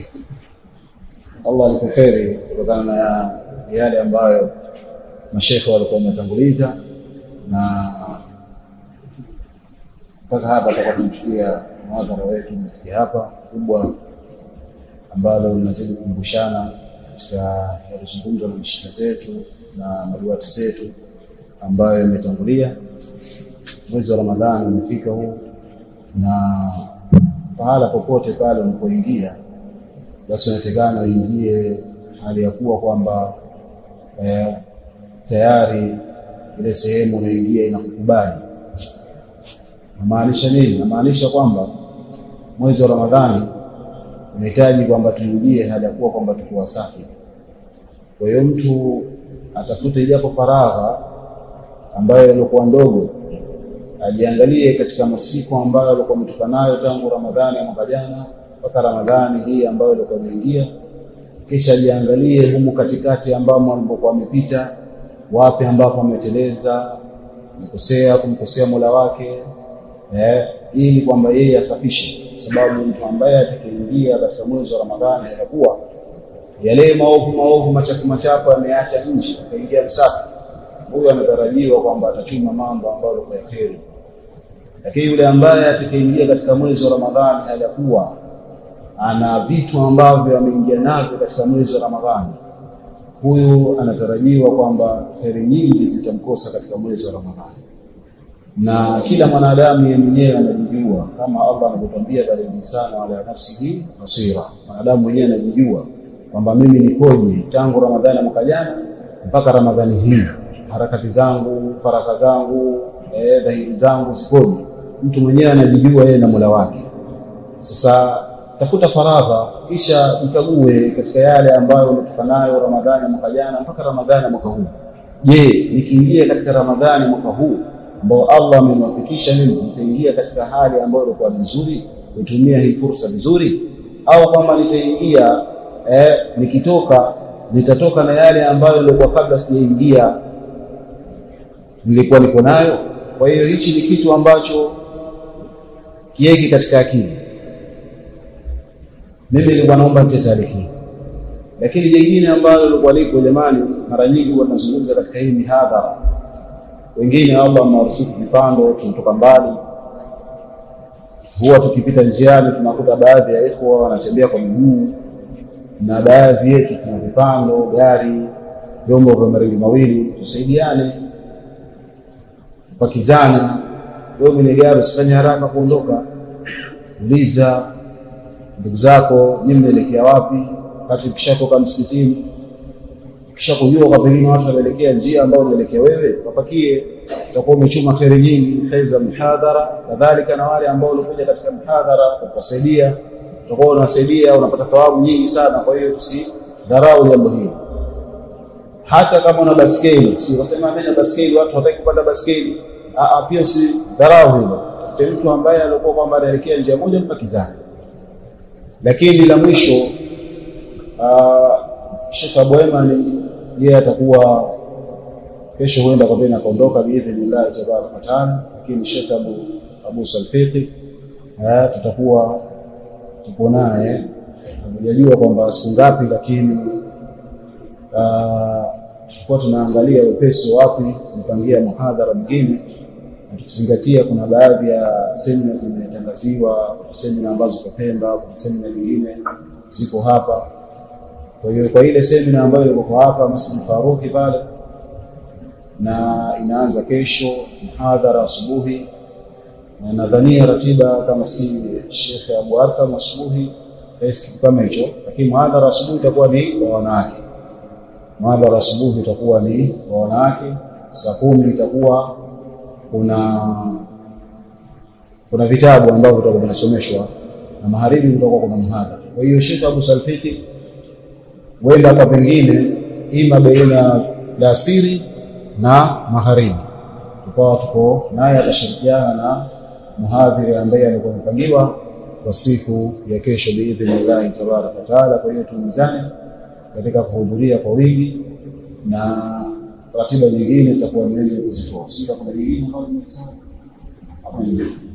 Allah alikukheri kutokana na yale ambayo mashaikh walikuwa wametanguliza, na mpaka hapa tutakuwa tumefikia mhadhara wetu mfikia hapa kubwa ambalo linazidi kukumbushana katika mazungumzo na mishika zetu na maduati zetu ambayo imetangulia. Mwezi wa Ramadhani umefika huu, na pahala popote pale unapoingia basi unategana uingie hali ya kuwa kwamba tayari ile sehemu unaingia inakukubali. Maanisha nini? Maanisha kwamba mwezi wa Ramadhani unahitaji kwamba tuingie hali ya kuwa kwamba tuko wasafi. Kwa hiyo mtu atafute japo faragha ambayo ilikuwa ndogo, ajiangalie katika masiku ambayo alikuwa ametoka nayo tangu Ramadhani ya mwaka jana mpaka Ramadhani hii ambayo ilikuwa imeingia, kisha ajiangalie humu katikati ambamo alipokuwa amepita, wapi ambapo ameteleza, kumkosea Mola wake, ili kwamba yeye asafishe. Sababu mtu ambaye atakaingia katika mwezi wa Ramadhani atakuwa yale maovu machafu ameacha nje, akaingia msafi, huyo anatarajiwa kwamba atachuma mambo ambayo kwa kheri. Lakini yule ambaye atakaingia katika mwezi wa Ramadhani halakuwa ana vitu ambavyo ameingia navyo katika mwezi wa Ramadhani, huyu anatarajiwa kwamba kheri nyingi zitamkosa katika mwezi wa Ramadhani. Na kila mwanadamu yeye mwenyewe anajijua, kama Allah anavyotwambia bali insana ala nafsihi basira. Mwanadamu mwenyewe anajijua kwamba mimi nikoje tangu Ramadhani ya mwaka jana mpaka Ramadhani hii, harakati zangu, faraka zangu, dhahiri zangu zikoje. Mtu mwenyewe anajijua yeye na Mola wake. Sasa tafuta faragha, kisha mkague katika yale ambayo umetoka nayo Ramadhani mwaka jana mpaka Ramadhani mwaka huu. Je, nikiingia katika Ramadhani mwaka huu ambao Allah ameniwafikisha mimi, nitaingia katika hali ambayo ilikuwa nzuri, kutumia hii fursa vizuri, au kama nitaingia nitatoka na yale ambayo ilikuwa kabla sijaingia nilikuwa niko nayo. Kwa hiyo hichi ni kitu ambacho kieki katika akili. Mimi nilikuwa naomba nitatariki. Lakini jingine ambalo lilikuwa liko jamani, mara nyingi wanazungumza katika hii mihadhara, wengine Allah amewaruzuku vipando, tunatoka mbali, huwa tukipita njiani tunakuta baadhi ya ikhwa wanatembea kwa miguu, na baadhi yetu tuna vipando, gari, vyombo vya mareli mawili. Tusaidiane, pakizana. Wewe mwenye gari usifanye haraka kuondoka, uliza ndugu zako nyinyi mnaelekea wapi, wakati ukishatoka msikitini, ukishakujua kwa pengine watu wanaelekea njia ambayo unaelekea wewe, wapakie, utakuwa umechuma kheri nyingi, kheri za mihadhara. Kadhalika na wale ambao walikuja katika mihadhara kukusaidia, utakuwa unasaidia, unapata thawabu nyingi sana. Kwa hiyo tusidharau jambo hili. Hata kama una baskeli, usisema mimi na baskeli, watu hawataki kupanda baskeli, pia si dharau hilo. Tafute mtu ambaye alikuwa kwamba anaelekea njia moja mpakizani. Lakini la mwisho, Sheikh Abu Ayman yeye atakuwa kesho huenda kwa bena kaondoka biidhnillah tabaraka wa taala. Lakini Sheikh Abu Salfiqi tutakuwa tupo naye, tunajua kwamba siku ngapi, lakini tutakuwa tunaangalia upesi wapi kupangia muhadhara mwingine, na tukizingatia kuna baadhi ya semina zimetangaziwa, semina ambazo kwa Pemba, kuna semina nyingine ziko hapa. Kwa hiyo kwa ile semina ambayo iko hapa Masjid Faruki pale, na inaanza kesho muhadhara asubuhi, na nadhania ratiba kama si Sheikh Abu Arkam asubuhi kama hicho, lakini muhadhara asubuhi itakuwa ni kwa wanawake. Muhadhara asubuhi itakuwa ni kwa wanawake, saa 10 itakuwa kuna vitabu ambavyo vitakuwa vinasomeshwa, na magharibi kutakuwa kuna muhadhara. Kwa hiyo Sheikh Abu Salfiqi wenda kwa pengine ima baina la asiri na magharibi tuko naye, atashirikiana na muhadhiri ambaye alikuwa amepangiwa kwa siku ya kesho biidhnillah tabaraka wa taala. Kwa hiyo tumizane katika kuhudhuria kwa wingi, na ratiba nyingine itakuwa ni kuzitoa. Sio kama nyingine hapo.